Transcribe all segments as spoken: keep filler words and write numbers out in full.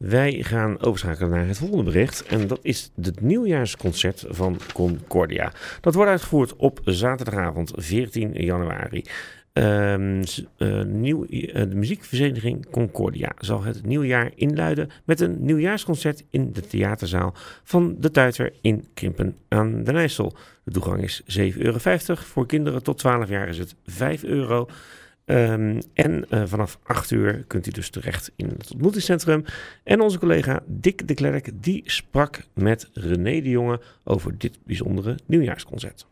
Wij gaan overschakelen naar het volgende bericht. En dat is het nieuwjaarsconcert van Concordia. Dat wordt uitgevoerd op zaterdagavond veertien januari. Um, uh, nieuw, uh, de muziekvereniging Concordia zal het nieuwjaar inluiden met een nieuwjaarsconcert in de theaterzaal van De Tuiter in Krimpen aan den IJssel. De toegang is zeven euro vijftig. Voor kinderen tot twaalf jaar is het vijf euro. Um, en uh, vanaf acht uur kunt u dus terecht in het ontmoetingscentrum. En onze collega Dick de Klerk die sprak met René de Jonge over dit bijzondere nieuwjaarsconcert.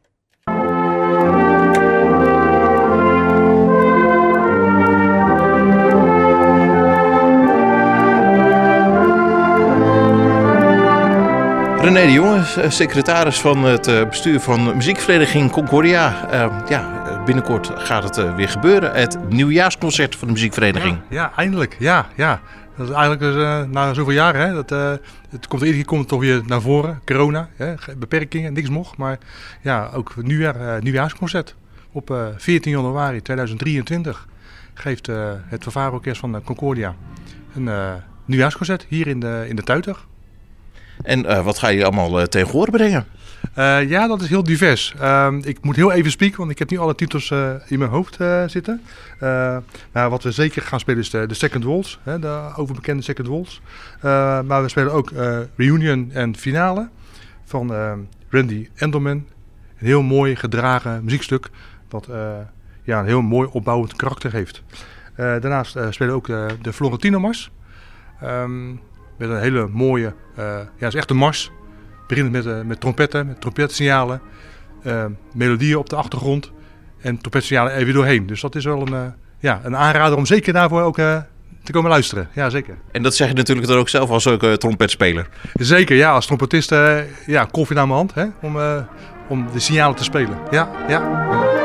René de Jonge, secretaris van het bestuur van de muziekvereniging Concordia. Uh, ja, binnenkort gaat het uh, weer gebeuren. Het nieuwjaarsconcert van de muziekvereniging. Ja, ja eindelijk. Ja, ja. Dat is eigenlijk uh, na zoveel jaren. Hè, dat, uh, het komt, iedere keer komt het toch weer naar voren. Corona, hè, beperkingen, niks mocht. Maar ja, ook het nieuwjaar, uh, nieuwjaarsconcert. Op uh, veertien januari tweeduizend drieëntwintig geeft uh, het fanfareorkest van uh, Concordia een uh, nieuwjaarsconcert hier in de, in de Tuiter. En uh, wat ga je allemaal uh, tegen horen brengen? Uh, ja, dat is heel divers. Uh, ik moet heel even spieken, want ik heb nu alle titels uh, in mijn hoofd uh, zitten. Uh, maar wat we zeker gaan spelen is de, de Second Waltz, hè, de overbekende Second Waltz. Uh, maar we spelen ook uh, Reunion en Finale van uh, Randy Endelman. Een heel mooi gedragen muziekstuk, wat uh, ja, een heel mooi opbouwend karakter heeft. Uh, daarnaast uh, spelen we ook uh, de Florentino Mars. Um, Met een hele mooie, uh, ja, het is echt een mars. Beginnend met, uh, met trompetten, met trompetsignalen, uh, melodieën op de achtergrond en trompetsignalen er weer doorheen. Dus dat is wel een, uh, ja, een aanrader om zeker daarvoor ook uh, te komen luisteren. Ja, zeker. En dat zeg je natuurlijk dan ook zelf als ook uh, trompetspeler. Zeker, ja, als trompetist, uh, ja, koffie naar mijn hand, hè, om, uh, om de signalen te spelen. Ja, ja.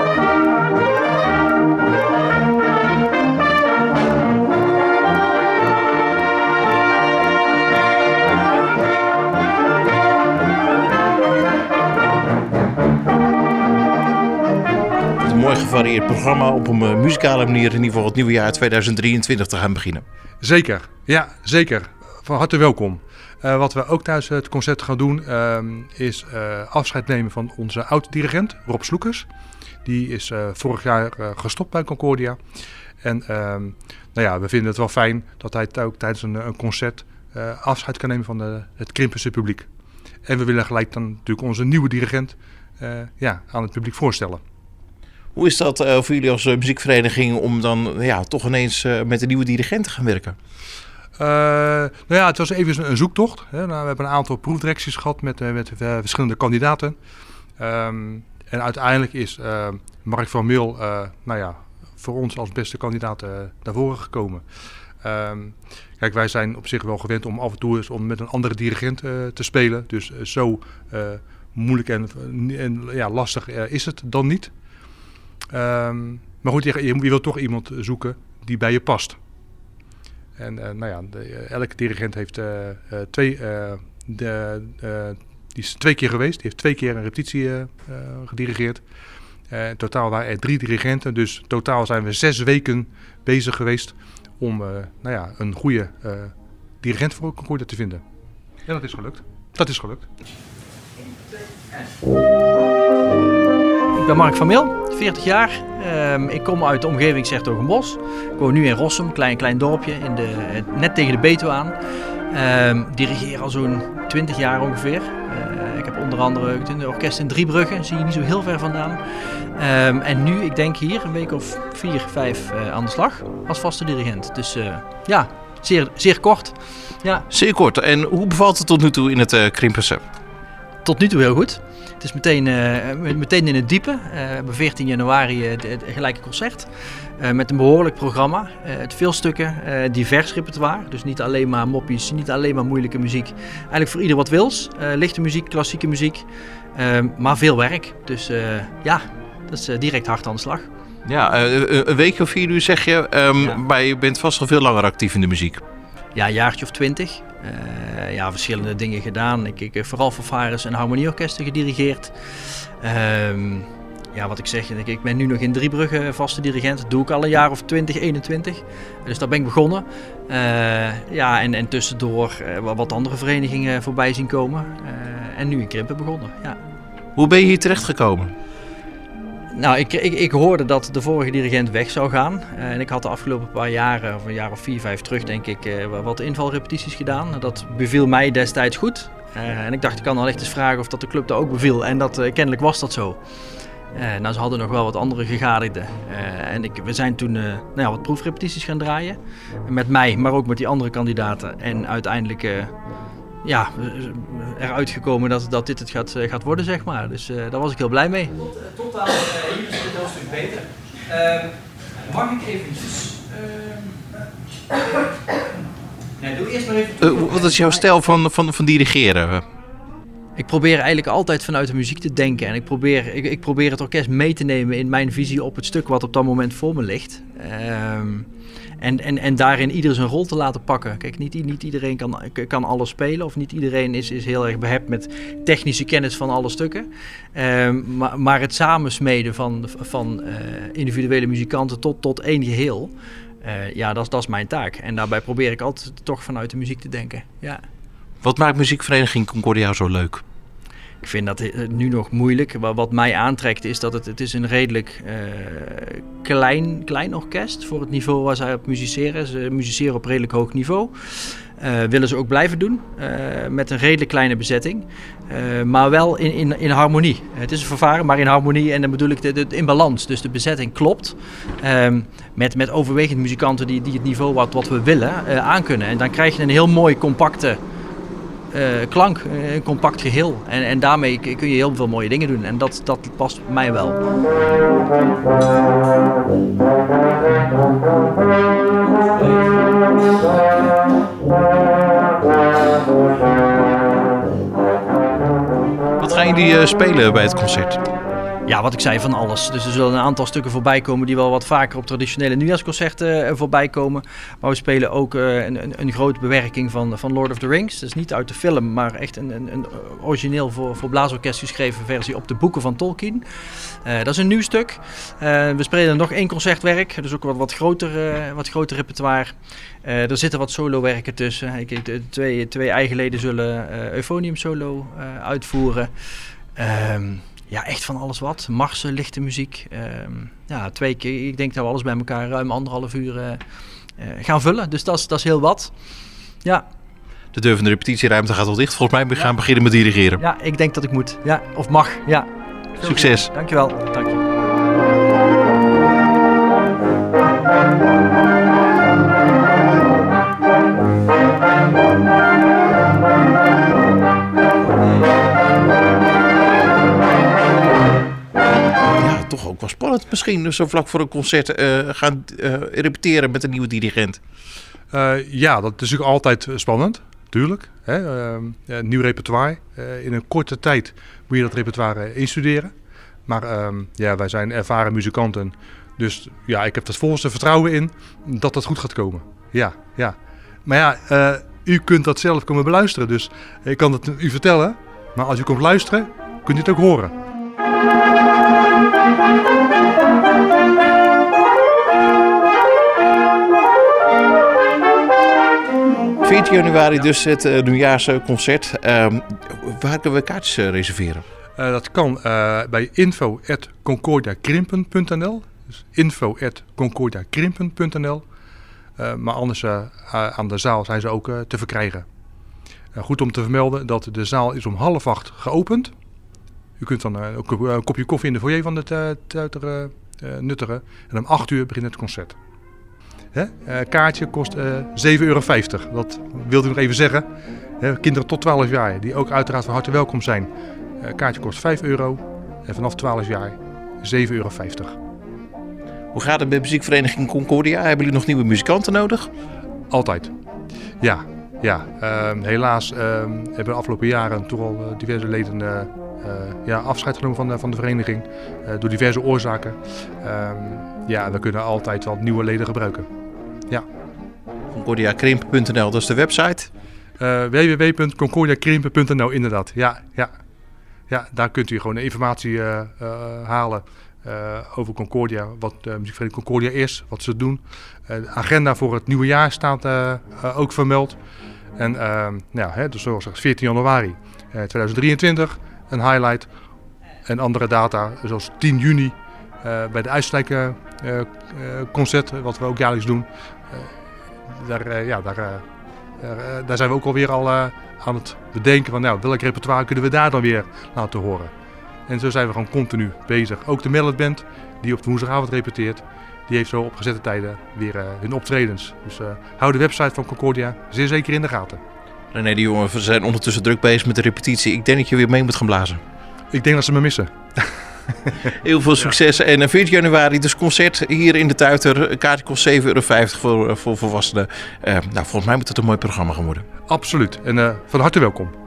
Mooi gevarieerd programma op een uh, muzikale manier in ieder geval het nieuwe jaar tweeduizend drieëntwintig te gaan beginnen. Zeker, ja, zeker. Van harte welkom. Uh, wat we ook tijdens het concert gaan doen uh, is uh, afscheid nemen van onze oud-dirigent Rob Sloekers. Die is uh, vorig jaar uh, gestopt bij Concordia. En uh, nou ja, we vinden het wel fijn dat hij ook tijdens een, een concert uh, afscheid kan nemen van de, het Krimpense publiek. En we willen gelijk dan natuurlijk onze nieuwe dirigent uh, ja, aan het publiek voorstellen. Hoe is dat uh, voor jullie als uh, muziekvereniging om dan ja, toch ineens uh, met een nieuwe dirigent te gaan werken? Uh, nou ja, het was even een zoektocht. Hè. Nou, we hebben een aantal proefdirecties gehad met, uh, met uh, verschillende kandidaten. Um, en uiteindelijk is uh, Mark van Mil uh, nou ja, voor ons als beste kandidaat uh, naar voren gekomen. Um, kijk, wij zijn op zich wel gewend om af en toe eens om met een andere dirigent uh, te spelen. Dus uh, zo uh, moeilijk en, en ja, lastig uh, is het dan niet. Um, maar goed, je, je wil toch iemand zoeken die bij je past. En uh, nou ja, de, uh, elke dirigent heeft uh, uh, twee, uh, de, uh, die is twee keer geweest. Die heeft twee keer een repetitie uh, uh, gedirigeerd. Uh, in totaal waren er drie dirigenten. Dus totaal zijn we zes weken bezig geweest om uh, nou ja, een goede uh, dirigent voor Concordia te vinden. En dat is gelukt. Dat is gelukt. Ik ben Mark van Mil, veertig jaar. Um, ik kom uit de omgeving 's-Hertogenbosch. Ik woon nu in Rossum, een klein, klein dorpje, in de, net tegen de Betuwe aan. Um, dirigeer al zo'n twintig jaar ongeveer. Uh, ik heb onder andere het orkest in Driebrugge, zie je niet zo heel ver vandaan. Um, en nu, ik denk hier, een week of vier, vijf uh, aan de slag als vaste dirigent. Dus uh, ja, zeer, zeer kort. Ja. Zeer kort. En hoe bevalt het tot nu toe in het uh, Krimpense? Tot nu toe heel goed. Het is meteen, uh, meteen in het diepe. Uh, we hebben veertien januari het uh, gelijke concert. Uh, met een behoorlijk programma. Uh, het veel stukken, uh, divers repertoire. Dus niet alleen maar moppies, niet alleen maar moeilijke muziek. Eigenlijk voor ieder wat wils. Uh, lichte muziek, klassieke muziek. Uh, maar veel werk. Dus uh, ja, dat is uh, direct hard aan de slag. Ja, uh, een weekje of vier uur zeg je. Um, ja. Maar je bent vast al veel langer actief in de muziek. Ja, een jaartje of twintig. Uh, ja, verschillende dingen gedaan. Ik heb vooral fanfares en harmonieorkesten gedirigeerd. Uh, Ja, wat ik zeg, ik, ik ben nu nog in Driebrugge vaste dirigent. Dat doe ik al een jaar of twintig, eenentwintig. Dus daar ben ik begonnen. Uh, ja, en, en tussendoor uh, wat andere verenigingen voorbij zien komen. Uh, en nu in Krimpen begonnen, ja. Hoe ben je hier terechtgekomen? Nou, ik, ik, ik hoorde dat de vorige dirigent weg zou gaan. Uh, en ik had de afgelopen paar jaren, of een jaar of vier, vijf terug, denk ik, uh, wat invalrepetities gedaan. Dat beviel mij destijds goed. Uh, en ik dacht, ik kan al echt eens vragen of dat de club daar ook beviel. En dat, uh, kennelijk was dat zo. Uh, nou, ze hadden nog wel wat andere gegadigden. Uh, en ik, we zijn toen uh, nou ja, wat proefrepetities gaan draaien. Met mij, maar ook met die andere kandidaten. En uiteindelijk uh, ja, eruit gekomen dat, dat dit het gaat, uh, gaat worden, zeg maar. Dus uh, daar was ik heel blij mee. Tot, uh, tot aan, uh, hier is het een heel stuk beter. Uh, mag ik eventjes... Uh, nee, doe eerst maar even... Uh, wat is jouw stijl van, van, van dirigeren? Ik probeer eigenlijk altijd vanuit de muziek te denken. En ik probeer, ik, ik probeer het orkest mee te nemen in mijn visie op het stuk wat op dat moment voor me ligt. Um, en, en, en daarin ieder zijn rol te laten pakken. Kijk, niet, niet iedereen kan, kan alles spelen. Of niet iedereen is, is heel erg behept met technische kennis van alle stukken. Um, maar, maar het samensmeden van, van uh, individuele muzikanten tot, tot één geheel. Uh, ja, dat, dat is mijn taak. En daarbij probeer ik altijd toch vanuit de muziek te denken. Ja. Wat maakt muziekvereniging Concordia zo leuk? Ik vind dat nu nog moeilijk. Wat mij aantrekt is dat het, het is een redelijk uh, klein, klein orkest voor het niveau waar zij op musiceren. Ze musiceren op redelijk hoog niveau. Uh, willen ze ook blijven doen, uh, met een redelijk kleine bezetting. Uh, maar wel in, in, in harmonie. Het is een vervaren, maar in harmonie en dan bedoel ik de, de, in balans. Dus de bezetting klopt. Um, met, met overwegend muzikanten die, die het niveau wat, wat we willen uh, aankunnen. En dan krijg je een heel mooi compacte uh, klank, een compact geheel. En, en daarmee kun je heel veel mooie dingen doen. En dat, dat past mij wel. Wat gaan jullie uh, spelen bij het concert? Ja, wat ik zei, van alles. Dus er zullen een aantal stukken voorbij komen die wel wat vaker op traditionele nieuwjaarsconcerten uh, voorbij komen. Maar we spelen ook uh, een, een, een grote bewerking van, van Lord of the Rings. Dat is niet uit de film, maar echt een, een, een origineel voor, voor blaasorkest geschreven versie op de boeken van Tolkien. Uh, dat is een nieuw stuk. Uh, we spelen nog één concertwerk, dus ook wat, wat, groter, uh, wat groter repertoire. Uh, er zitten wat solowerken tussen. Ik, de, twee, twee eigenleden zullen uh, Euphonium solo uh, uitvoeren. Um, Ja, echt van alles wat. Marsen, lichte muziek. Uh, ja, twee keer. Ik denk dat we alles bij elkaar ruim anderhalf uur uh, uh, gaan vullen. Dus dat is, dat is heel wat. Ja. De deur van de repetitieruimte gaat al dicht. Volgens mij we gaan ja. beginnen met dirigeren. Ja, ik denk dat ik moet. Ja, of mag. Ja. Succes. Dankjewel. Dank je. Toch ook wel spannend misschien, zo vlak voor een concert uh, gaan uh, repeteren met een nieuwe dirigent. Uh, ja, dat is natuurlijk altijd spannend, tuurlijk. Hè? Uh, uh, nieuw repertoire. Uh, in een korte tijd moet je dat repertoire instuderen. Maar uh, ja, wij zijn ervaren muzikanten. Dus ja, ik heb er volgens vertrouwen in dat dat goed gaat komen. Ja, ja. Maar ja, uh, u kunt dat zelf komen beluisteren. Dus ik kan het u vertellen. Maar als u komt luisteren, kunt u het ook horen. veertien januari dus het uh, nieuwjaarsconcert. Uh, waar kunnen we kaartjes uh, reserveren? Uh, dat kan uh, bij info at concordiakrimpen punt n l. Dus info at concordiakrimpen punt n l. Uh, maar anders uh, aan de zaal zijn ze ook uh, te verkrijgen. Uh, goed om te vermelden dat de zaal is om half acht geopend. U kunt dan uh, ook een kopje koffie in de foyer van het theater uh, nuttigen. En om acht uur begint het concert. Hè? Uh, kaartje kost uh, zeven euro vijftig. Dat wilde ik nog even zeggen. Hè? Kinderen tot twaalf jaar, die ook uiteraard van harte welkom zijn. Uh, kaartje kost vijf euro. En vanaf twaalf jaar zeven euro vijftig. Hoe gaat het met muziekvereniging Concordia? Hebben jullie nog nieuwe muzikanten nodig? Altijd. Ja, ja. Uh, helaas uh, hebben de afgelopen jaren toch al uh, diverse leden uh, uh, ja, afscheid genomen van de, van de vereniging. Uh, door diverse oorzaken. Uh, ja, we kunnen altijd wel nieuwe leden gebruiken. Ja. concordiakrimpen punt n l, dat is de website? Uh, w w w punt concordiakrimpen punt n l, inderdaad. Ja, ja. ja, daar kunt u gewoon informatie uh, uh, halen uh, over Concordia. Wat de muziekvereniging Concordia is, wat ze doen. Uh, de agenda voor het nieuwe jaar staat uh, uh, ook vermeld. En uh, ja, hè, dus zoals gezegd, veertien januari uh, tweeduizend drieëntwintig, een highlight. En andere data, zoals tien juni uh, bij de IJsselstijk-concert, uh, uh, wat we ook jaarlijks doen. Uh, daar, uh, ja, daar, uh, daar, uh, daar zijn we ook alweer al uh, aan het bedenken van nou, welk repertoire kunnen we daar dan weer laten horen. En zo zijn we gewoon continu bezig. Ook de Mellet Band, die op de woensdagavond repeteert, die heeft zo op gezette tijden weer uh, hun optredens. Dus uh, hou de website van Concordia zeer zeker in de gaten. René de Jonge, we zijn ondertussen druk bezig met de repetitie. Ik denk dat je weer mee moet gaan blazen. Ik denk dat ze me missen. Heel veel succes. Ja. En veertien januari dus concert hier in de Tuiter. Een kaartje kost zeven euro vijftig voor, voor volwassenen. Uh, nou, volgens mij moet het een mooi programma gaan worden. Absoluut. En uh, van harte welkom.